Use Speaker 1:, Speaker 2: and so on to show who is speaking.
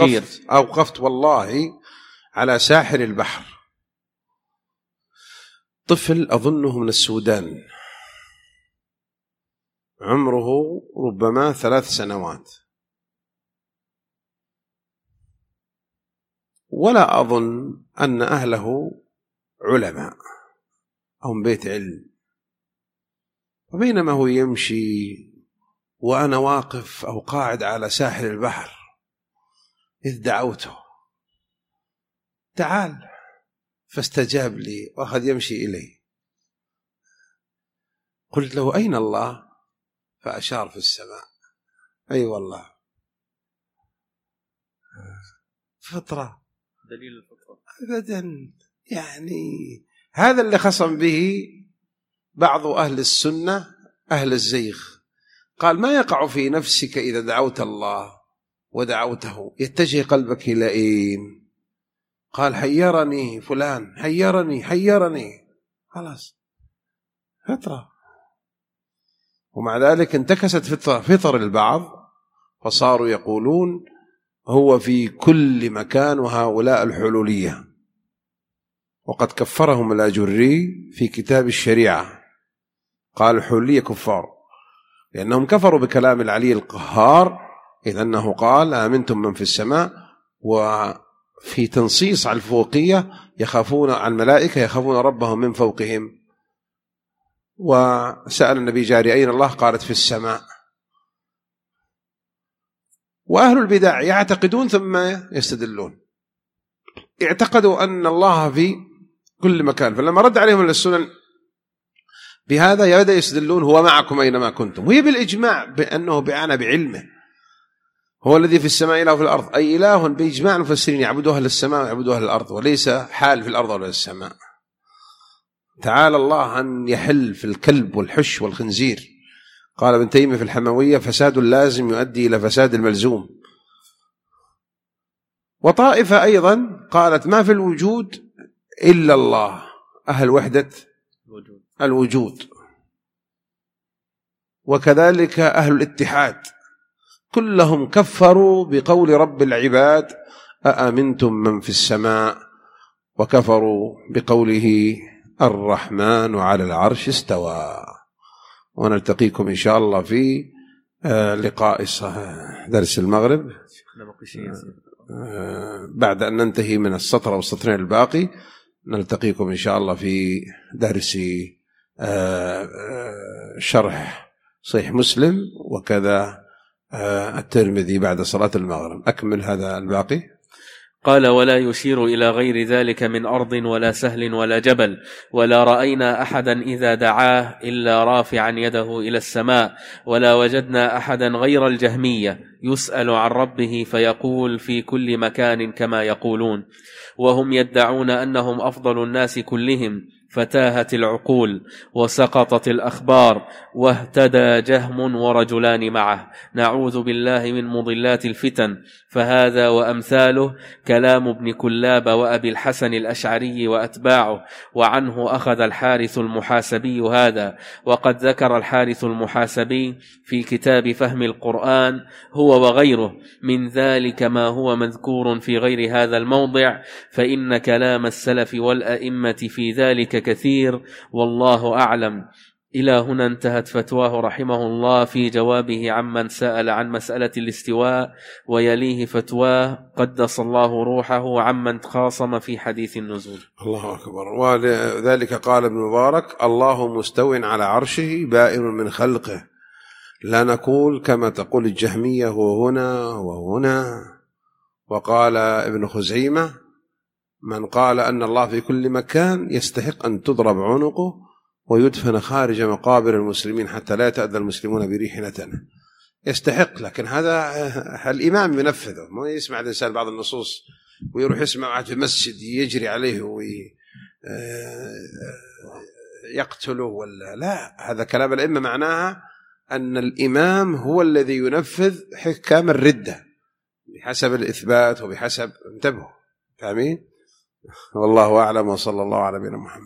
Speaker 1: أوقفت والله على ساحل البحر طفل أظنه من السودان عمره ربما 3 سنوات، ولا أظن أن أهله علماء أو من بيت علم. وبينما هو يمشي وأنا واقف أو قاعد على ساحل البحر إذ دعوته تعال، فاستجاب لي وأخذ يمشي إلي. قلت له أين الله؟ فأشار في السماء. أي والله فطرة،
Speaker 2: دليل الفطرة
Speaker 1: أبدا. يعني هذا اللي خصم به بعض أهل السنة أهل الزيغ. قال ما يقع في نفسك إذا دعوت الله ودعوته يتجه قلبك إلى أين؟ قال حيرني فلان، حيرني. خلاص فطرة. ومع ذلك انتكست فطر البعض فصاروا يقولون هو في كل مكان، وهؤلاء الحلولية. وقد كفرهم الأجري في كتاب الشريعة، قال الحلولية كفار لأنهم كفروا بكلام العلي القهار، إذ أنه قال آمنتم من في السماء، وفي تنصيص على الفوقية يخافون على الملائكة يخافون ربهم من فوقهم. وسأل النبي جاري أين الله؟ قالت في السماء. وأهل البدع يعتقدون ثم يستدلون. اعتقدوا أن الله في كل مكان، فلما رد عليهم السنن بهذا يبدأ يستدلون هو معكم أينما كنتم، وهي بالإجماع بأنه بأنا بعلمه هو الذي في السماء إله في الأرض، أي إله بإجماع المفسرين يعبدوا أهل السماء ويعبدوا أهل الأرض، وليس حال في الأرض ولا السماء. تعالى الله أن يحل في الكلب والحش والخنزير. قال ابن تيمية في الحموية فساد اللازم يؤدي إلى فساد الملزوم. وطائفة أيضا قالت ما في الوجود إلا الله، أهل وحدة الوجود. وكذلك أهل الاتحاد كلهم كفروا بقول رب العباد أأمنتم من في السماء، وكفروا بقوله الرحمن على العرش استوى. ونلتقيكم إن شاء الله في لقاء درس المغرب بعد أن ننتهي من السطر والسطرين الباقي. نلتقيكم إن شاء الله في درس شرح صحيح مسلم وكذا الترمذي بعد صلاة المغرب. أكمل هذا الباقي.
Speaker 2: قال ولا يشير إلى غير ذلك من أرض ولا سهل ولا جبل، ولا رأينا أحدا إذا دعاه إلا رافعا يده إلى السماء، ولا وجدنا أحدا غير الجهمية يسأل عن ربه فيقول في كل مكان كما يقولون، وهم يدعون أنهم أفضل الناس كلهم، فتاهت العقول وسقطت الأخبار واهتدى جهم ورجلان معه، نعوذ بالله من مضلات الفتن. فهذا وأمثاله كلام ابن كلاب وأبي الحسن الأشعري وأتباعه، وعنه أخذ الحارث المحاسبي هذا. وقد ذكر الحارث المحاسبي في كتاب فهم القرآن هو وغيره من ذلك ما هو مذكور في غير هذا الموضع، فإن كلام السلف والأئمة في ذلك كثير، والله أعلم. إلى هنا انتهت فتواه رحمه الله في جوابه عمن سأل عن مسألة الاستواء، ويليه فتواه قدس الله روحه عمن خاصم في حديث النزول.
Speaker 1: الله أكبر. وذلك قال ابن مبارك الله مستو على عرشه بائن من خلقه، لا نقول كما تقول الجهمية هو هنا وهنا. وقال ابن خزيمة من قال أن الله في كل مكان يستحق أن تضرب عنقه ويدفن خارج مقابر المسلمين حتى لا يتأذى المسلمون بريح نتنه. يستحق، لكن هذا الإمام ينفذه. ما يسمع الإنسان بعض النصوص ويروح يسمع واحد في مسجد يجري عليه ويقتله ولا لا. هذا كلام الأئمة معناها أن الإمام هو الذي ينفذ حكام الردة بحسب الإثبات وبحسب انتبهوا. فاهمين؟ والله أعلم، وصلى الله على نبينا محمد.